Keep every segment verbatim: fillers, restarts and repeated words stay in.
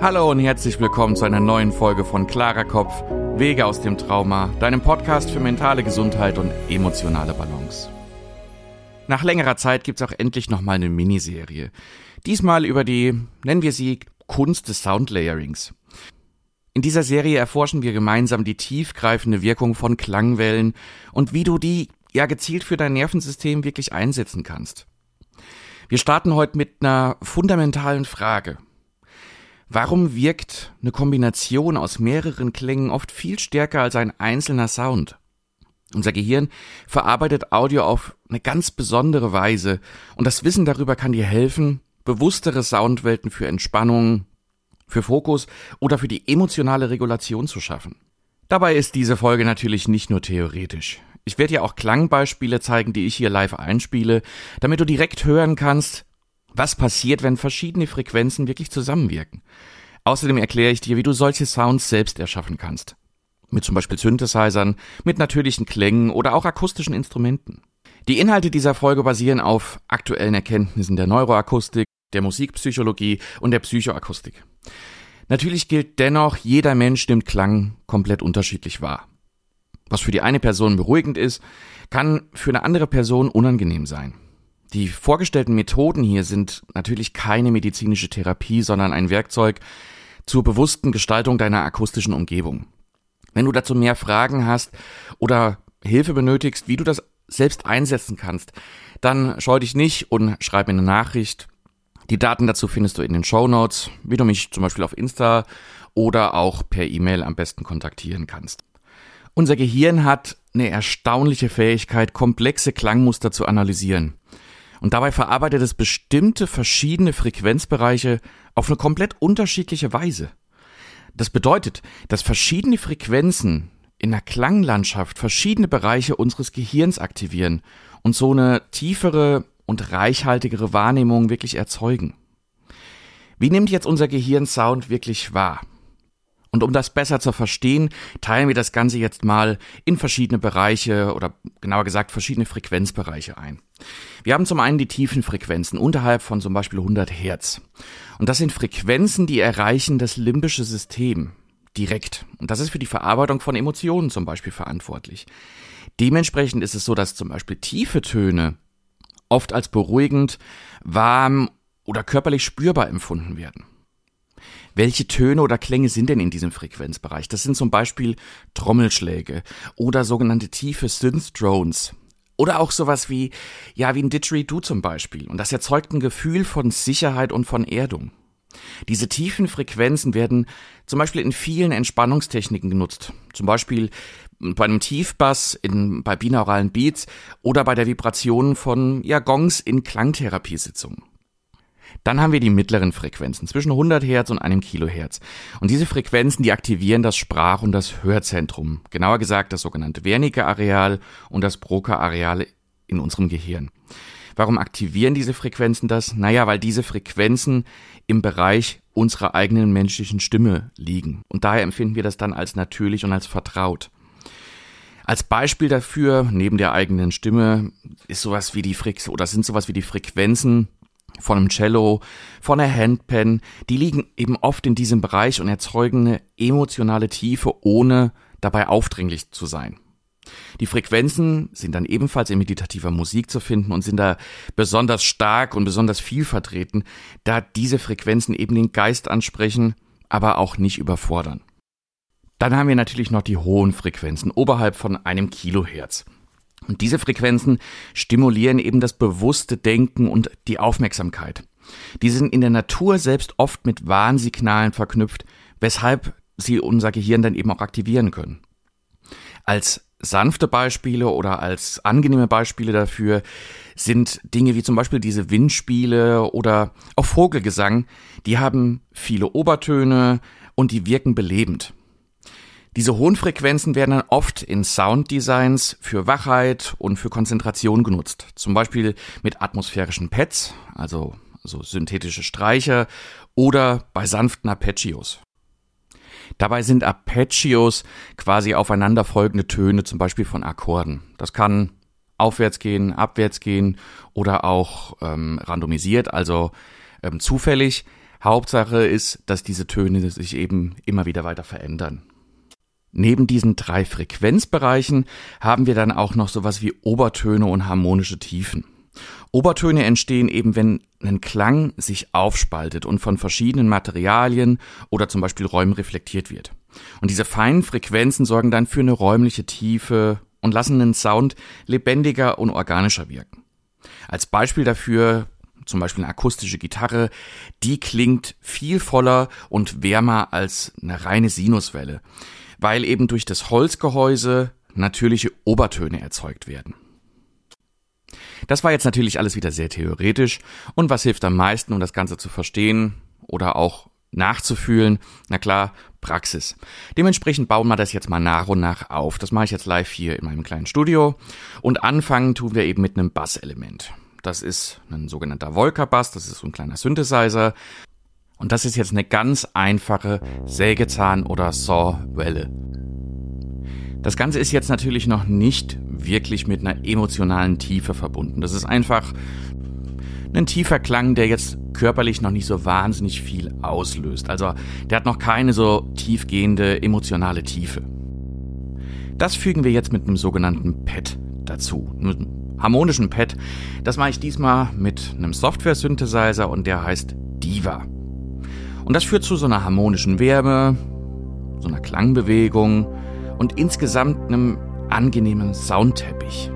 Hallo und herzlich willkommen zu einer neuen Folge von Klarer Kopf, Wege aus dem Trauma, deinem Podcast für mentale Gesundheit und emotionale Balance. Nach längerer Zeit gibt's auch endlich nochmal eine Miniserie. Diesmal über die, nennen wir sie, Kunst des Soundlayerings. In dieser Serie erforschen wir gemeinsam die tiefgreifende Wirkung von Klangwellen und wie du die ja gezielt für dein Nervensystem wirklich einsetzen kannst. Wir starten heute mit einer fundamentalen Frage. Warum wirkt eine Kombination aus mehreren Klängen oft viel stärker als ein einzelner Sound? Unser Gehirn verarbeitet Audio auf eine ganz besondere Weise und das Wissen darüber kann dir helfen, bewusstere Soundwelten für Entspannung, für Fokus oder für die emotionale Regulation zu schaffen. Dabei ist diese Folge natürlich nicht nur theoretisch. Ich werde dir auch Klangbeispiele zeigen, die ich hier live einspiele, damit du direkt hören kannst, was passiert, wenn verschiedene Frequenzen wirklich zusammenwirken. Außerdem erkläre ich dir, wie du solche Sounds selbst erschaffen kannst. Mit zum Beispiel Synthesizern, mit natürlichen Klängen oder auch akustischen Instrumenten. Die Inhalte dieser Folge basieren auf aktuellen Erkenntnissen der Neuroakustik, der Musikpsychologie und der Psychoakustik. Natürlich gilt dennoch, jeder Mensch nimmt Klang komplett unterschiedlich wahr. Was für die eine Person beruhigend ist, kann für eine andere Person unangenehm sein. Die vorgestellten Methoden hier sind natürlich keine medizinische Therapie, sondern ein Werkzeug zur bewussten Gestaltung deiner akustischen Umgebung. Wenn du dazu mehr Fragen hast oder Hilfe benötigst, wie du das selbst einsetzen kannst, dann scheu dich nicht und schreib mir eine Nachricht. Die Daten dazu findest du in den Shownotes, wie du mich zum Beispiel auf Insta oder auch per E-Mail am besten kontaktieren kannst. Unser Gehirn hat eine erstaunliche Fähigkeit, komplexe Klangmuster zu analysieren. Und dabei verarbeitet es bestimmte verschiedene Frequenzbereiche auf eine komplett unterschiedliche Weise. Das bedeutet, dass verschiedene Frequenzen in der Klanglandschaft verschiedene Bereiche unseres Gehirns aktivieren und so eine tiefere und reichhaltigere Wahrnehmung wirklich erzeugen. Wie nimmt jetzt unser Gehirn Sound wirklich wahr? Und um das besser zu verstehen, teilen wir das Ganze jetzt mal in verschiedene Bereiche oder genauer gesagt verschiedene Frequenzbereiche ein. Wir haben zum einen die tiefen Frequenzen unterhalb von zum Beispiel hundert Hertz. Und das sind Frequenzen, die erreichen das limbische System direkt. Und das ist für die Verarbeitung von Emotionen zum Beispiel verantwortlich. Dementsprechend ist es so, dass zum Beispiel tiefe Töne oft als beruhigend, warm oder körperlich spürbar empfunden werden. Welche Töne oder Klänge sind denn in diesem Frequenzbereich? Das sind zum Beispiel Trommelschläge oder sogenannte tiefe Synth-Drones oder auch sowas wie, ja, wie ein Didgeridoo zum Beispiel. Und das erzeugt ein Gefühl von Sicherheit und von Erdung. Diese tiefen Frequenzen werden zum Beispiel in vielen Entspannungstechniken genutzt. Zum Beispiel bei einem Tiefbass, in, bei binauralen Beats oder bei der Vibration von ja, Gongs in Klangtherapiesitzungen. Dann haben wir die mittleren Frequenzen zwischen hundert Hertz und einem Kilohertz. Und diese Frequenzen, die aktivieren das Sprach- und das Hörzentrum. Genauer gesagt das sogenannte Wernicke-Areal und das Broca-Areal in unserem Gehirn. Warum aktivieren diese Frequenzen das? Naja, weil diese Frequenzen im Bereich unserer eigenen menschlichen Stimme liegen. Und daher empfinden wir das dann als natürlich und als vertraut. Als Beispiel dafür, neben der eigenen Stimme, ist sowas wie die Freq- oder sind sowas wie die Frequenzen von einem Cello, von einer Handpan, die liegen eben oft in diesem Bereich und erzeugen eine emotionale Tiefe, ohne dabei aufdringlich zu sein. Die Frequenzen sind dann ebenfalls in meditativer Musik zu finden und sind da besonders stark und besonders viel vertreten, da diese Frequenzen eben den Geist ansprechen, aber auch nicht überfordern. Dann haben wir natürlich noch die hohen Frequenzen, oberhalb von einem Kilohertz. Und diese Frequenzen stimulieren eben das bewusste Denken und die Aufmerksamkeit. Die sind in der Natur selbst oft mit Warnsignalen verknüpft, weshalb sie unser Gehirn dann eben auch aktivieren können. Als sanfte Beispiele oder als angenehme Beispiele dafür sind Dinge wie zum Beispiel diese Windspiele oder auch Vogelgesang. Die haben viele Obertöne und die wirken belebend. Diese hohen Frequenzen werden dann oft in Sounddesigns für Wachheit und für Konzentration genutzt. Zum Beispiel mit atmosphärischen Pads, also so synthetische Streicher, oder bei sanften Arpeggios. Dabei sind Arpeggios quasi aufeinanderfolgende Töne, zum Beispiel von Akkorden. Das kann aufwärts gehen, abwärts gehen oder auch ähm, randomisiert, also ähm, zufällig. Hauptsache ist, dass diese Töne sich eben immer wieder weiter verändern. Neben diesen drei Frequenzbereichen haben wir dann auch noch sowas wie Obertöne und harmonische Tiefen. Obertöne entstehen eben, wenn ein Klang sich aufspaltet und von verschiedenen Materialien oder zum Beispiel Räumen reflektiert wird. Und diese feinen Frequenzen sorgen dann für eine räumliche Tiefe und lassen den Sound lebendiger und organischer wirken. Als Beispiel dafür zum Beispiel eine akustische Gitarre, die klingt viel voller und wärmer als eine reine Sinuswelle, weil eben durch das Holzgehäuse natürliche Obertöne erzeugt werden. Das war jetzt natürlich alles wieder sehr theoretisch und was hilft am meisten, um das Ganze zu verstehen oder auch nachzufühlen? Na klar, Praxis. Dementsprechend bauen wir das jetzt mal nach und nach auf. Das mache ich jetzt live hier in meinem kleinen Studio und anfangen tun wir eben mit einem Basselement. Das ist ein sogenannter Volca-Bass, das ist so ein kleiner Synthesizer und das ist jetzt eine ganz einfache Sägezahn- oder Saw-Welle. Das Ganze ist jetzt natürlich noch nicht wirklich mit einer emotionalen Tiefe verbunden. Das ist einfach ein tiefer Klang, der jetzt körperlich noch nicht so wahnsinnig viel auslöst. Also der hat noch keine so tiefgehende emotionale Tiefe. Das fügen wir jetzt mit einem sogenannten Pad dazu. Mit einem harmonischen Pad. Das mache ich diesmal mit einem Software-Synthesizer und der heißt Diva. Und das führt zu so einer harmonischen Wärme, so einer Klangbewegung und insgesamt einem angenehmen Soundteppich.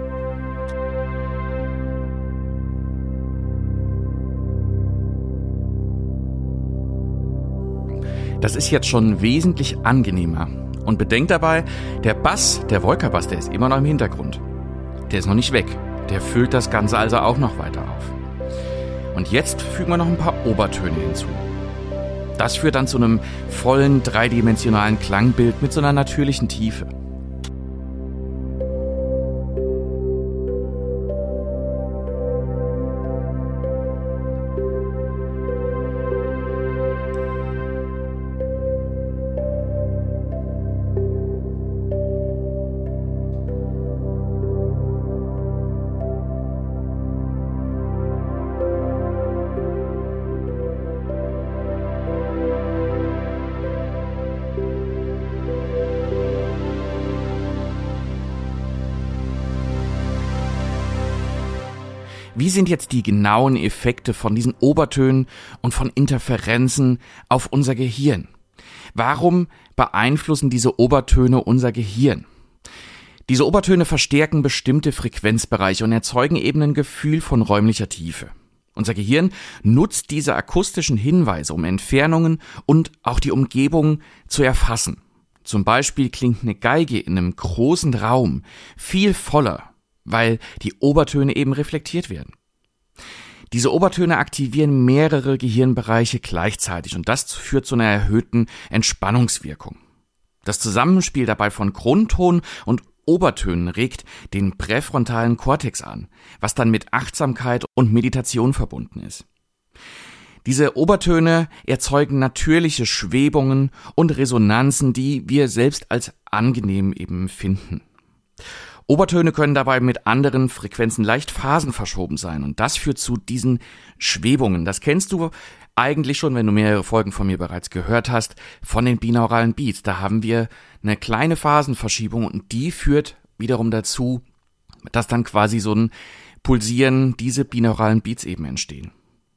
Das ist jetzt schon wesentlich angenehmer. Und bedenkt dabei, der Bass, der Volca-Bass, der ist immer noch im Hintergrund. Der ist noch nicht weg. Der füllt das Ganze also auch noch weiter auf. Und jetzt fügen wir noch ein paar Obertöne hinzu. Das führt dann zu einem vollen, dreidimensionalen Klangbild mit so einer natürlichen Tiefe. Wie sind jetzt die genauen Effekte von diesen Obertönen und von Interferenzen auf unser Gehirn? Warum beeinflussen diese Obertöne unser Gehirn? Diese Obertöne verstärken bestimmte Frequenzbereiche und erzeugen eben ein Gefühl von räumlicher Tiefe. Unser Gehirn nutzt diese akustischen Hinweise, um Entfernungen und auch die Umgebung zu erfassen. Zum Beispiel klingt eine Geige in einem großen Raum viel voller, weil die Obertöne eben reflektiert werden. Diese Obertöne aktivieren mehrere Gehirnbereiche gleichzeitig und das führt zu einer erhöhten Entspannungswirkung. Das Zusammenspiel dabei von Grundton und Obertönen regt den präfrontalen Kortex an, was dann mit Achtsamkeit und Meditation verbunden ist. Diese Obertöne erzeugen natürliche Schwebungen und Resonanzen, die wir selbst als angenehm eben empfinden. Obertöne können dabei mit anderen Frequenzen leicht phasenverschoben sein und das führt zu diesen Schwebungen. Das kennst du eigentlich schon, wenn du mehrere Folgen von mir bereits gehört hast, von den binauralen Beats. Da haben wir eine kleine Phasenverschiebung und die führt wiederum dazu, dass dann quasi so ein Pulsieren, diese binauralen Beats eben entstehen.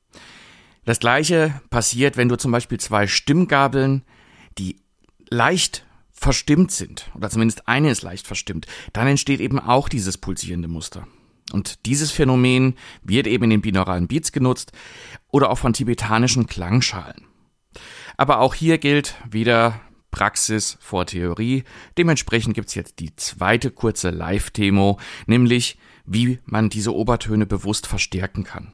Das Gleiche passiert, wenn du zum Beispiel zwei Stimmgabeln, die leicht verstimmt sind, oder zumindest eine ist leicht verstimmt, dann entsteht eben auch dieses pulsierende Muster. Und dieses Phänomen wird eben in den binauralen Beats genutzt oder auch von tibetanischen Klangschalen. Aber auch hier gilt wieder Praxis vor Theorie. Dementsprechend gibt's jetzt die zweite kurze Live-Demo, nämlich wie man diese Obertöne bewusst verstärken kann.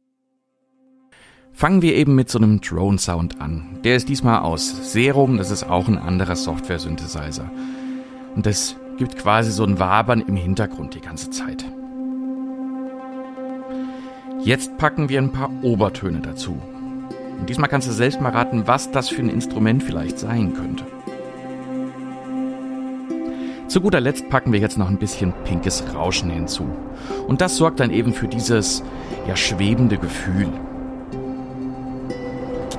Fangen wir eben mit so einem Drone-Sound an. Der ist diesmal aus Serum, das ist auch ein anderer Software-Synthesizer. Und das gibt quasi so ein Wabern im Hintergrund die ganze Zeit. Jetzt packen wir ein paar Obertöne dazu. Und diesmal kannst du selbst mal raten, was das für ein Instrument vielleicht sein könnte. Zu guter Letzt packen wir jetzt noch ein bisschen pinkes Rauschen hinzu. Und das sorgt dann eben für dieses ja schwebende Gefühl.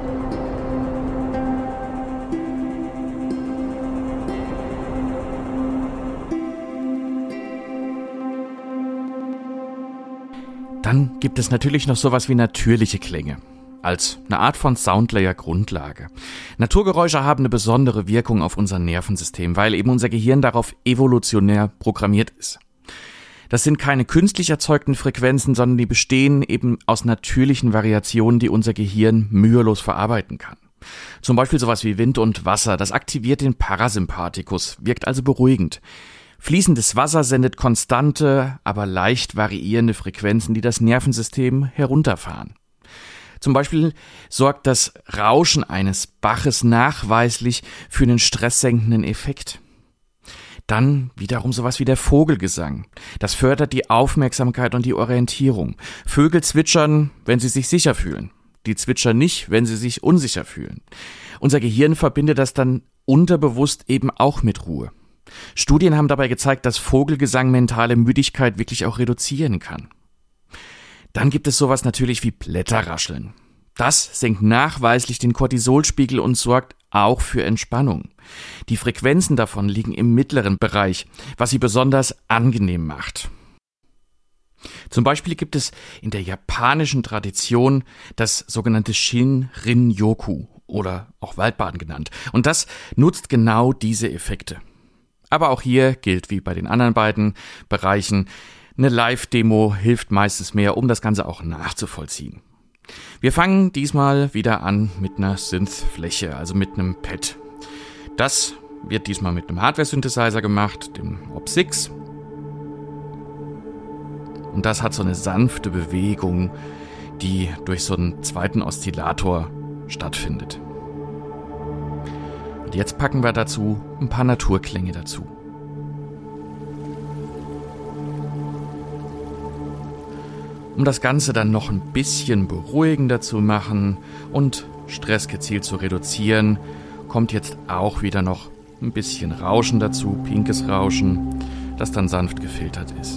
Dann gibt es natürlich noch sowas wie natürliche Klänge, als eine Art von Soundlayer-Grundlage. Naturgeräusche haben eine besondere Wirkung auf unser Nervensystem, weil eben unser Gehirn darauf evolutionär programmiert ist. Das sind keine künstlich erzeugten Frequenzen, sondern die bestehen eben aus natürlichen Variationen, die unser Gehirn mühelos verarbeiten kann. Zum Beispiel sowas wie Wind und Wasser, das aktiviert den Parasympathikus, wirkt also beruhigend. Fließendes Wasser sendet konstante, aber leicht variierende Frequenzen, die das Nervensystem herunterfahren. Zum Beispiel sorgt das Rauschen eines Baches nachweislich für einen stresssenkenden Effekt. Dann wiederum sowas wie der Vogelgesang. Das fördert die Aufmerksamkeit und die Orientierung. Vögel zwitschern, wenn sie sich sicher fühlen. Die zwitschern nicht, wenn sie sich unsicher fühlen. Unser Gehirn verbindet das dann unterbewusst eben auch mit Ruhe. Studien haben dabei gezeigt, dass Vogelgesang mentale Müdigkeit wirklich auch reduzieren kann. Dann gibt es sowas natürlich wie Blätterrascheln. Das senkt nachweislich den Cortisolspiegel und sorgt auch für Entspannung. Die Frequenzen davon liegen im mittleren Bereich, was sie besonders angenehm macht. Zum Beispiel gibt es in der japanischen Tradition das sogenannte Shin-Rin-Yoku oder auch Waldbaden genannt. Und das nutzt genau diese Effekte. Aber auch hier gilt wie bei den anderen beiden Bereichen, eine Live-Demo hilft meistens mehr, um das Ganze auch nachzuvollziehen. Wir fangen diesmal wieder an mit einer Synth-Fläche, also mit einem Pad. Das wird diesmal mit einem Hardware-Synthesizer gemacht, dem O P sechs. Und das hat so eine sanfte Bewegung, die durch so einen zweiten Oszillator stattfindet. Und jetzt packen wir dazu ein paar Naturklänge dazu. Um das Ganze dann noch ein bisschen beruhigender zu machen und Stress gezielt zu reduzieren, kommt jetzt auch wieder noch ein bisschen Rauschen dazu, pinkes Rauschen, das dann sanft gefiltert ist.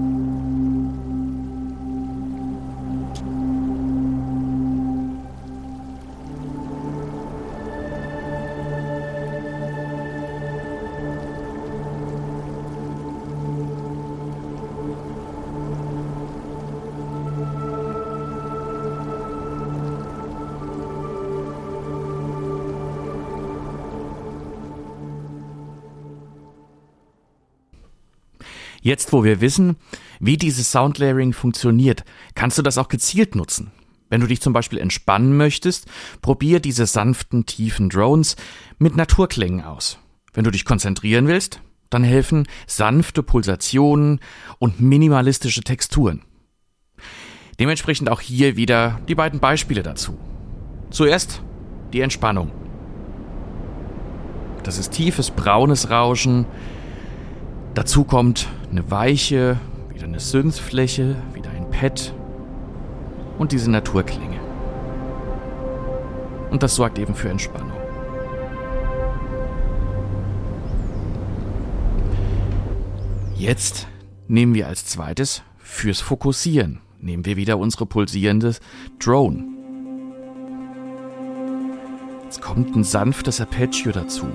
Jetzt, wo wir wissen, wie dieses Soundlayering funktioniert, kannst du das auch gezielt nutzen. Wenn du dich zum Beispiel entspannen möchtest, probier diese sanften, tiefen Drones mit Naturklängen aus. Wenn du dich konzentrieren willst, dann helfen sanfte Pulsationen und minimalistische Texturen. Dementsprechend auch hier wieder die beiden Beispiele dazu. Zuerst die Entspannung. Das ist tiefes, braunes Rauschen. Dazu kommt eine weiche, wieder eine Synthfläche, wieder ein Pad und diese Naturklänge. Und das sorgt eben für Entspannung. Jetzt nehmen wir als zweites fürs Fokussieren, nehmen wir wieder unsere pulsierende Drone. Jetzt kommt ein sanftes Arpeggio dazu.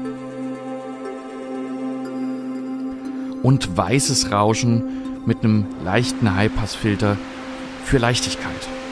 Und weißes Rauschen mit einem leichten Highpass-Filter für Leichtigkeit.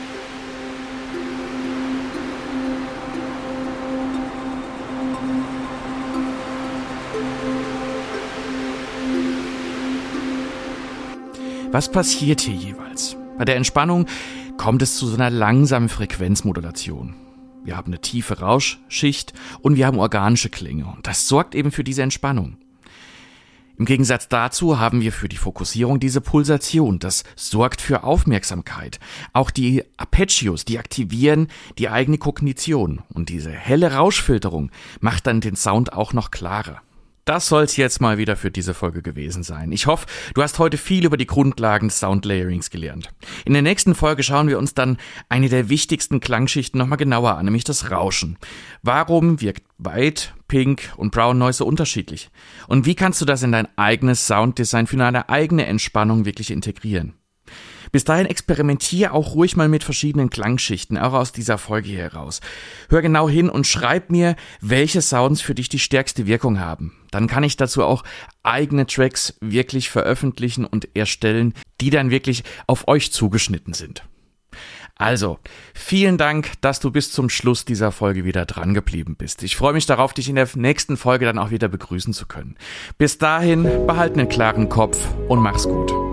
Was passiert hier jeweils? Bei der Entspannung kommt es zu so einer langsamen Frequenzmodulation. Wir haben eine tiefe Rauschschicht und wir haben organische Klänge. Und das sorgt eben für diese Entspannung. Im Gegensatz dazu haben wir für die Fokussierung diese Pulsation. Das sorgt für Aufmerksamkeit. Auch die Arpeggios, die aktivieren die eigene Kognition. Und diese helle Rauschfilterung macht dann den Sound auch noch klarer. Das soll's jetzt mal wieder für diese Folge gewesen sein. Ich hoffe, du hast heute viel über die Grundlagen des Soundlayerings gelernt. In der nächsten Folge schauen wir uns dann eine der wichtigsten Klangschichten nochmal genauer an, nämlich das Rauschen. Warum wirkt White, Pink und Brown Noise so unterschiedlich? Und wie kannst du das in dein eigenes Sounddesign für eine eigene Entspannung wirklich integrieren? Bis dahin experimentier auch ruhig mal mit verschiedenen Klangschichten, auch aus dieser Folge hier heraus. Hör genau hin und schreib mir, welche Sounds für dich die stärkste Wirkung haben. dann kann ich dazu auch eigene Tracks wirklich veröffentlichen und erstellen, die dann wirklich auf euch zugeschnitten sind. Also, vielen Dank, dass du bis zum Schluss dieser Folge wieder dran geblieben bist. Ich freue mich darauf, dich in der nächsten Folge dann auch wieder begrüßen zu können. Bis dahin, behalt einen klaren Kopf und mach's gut.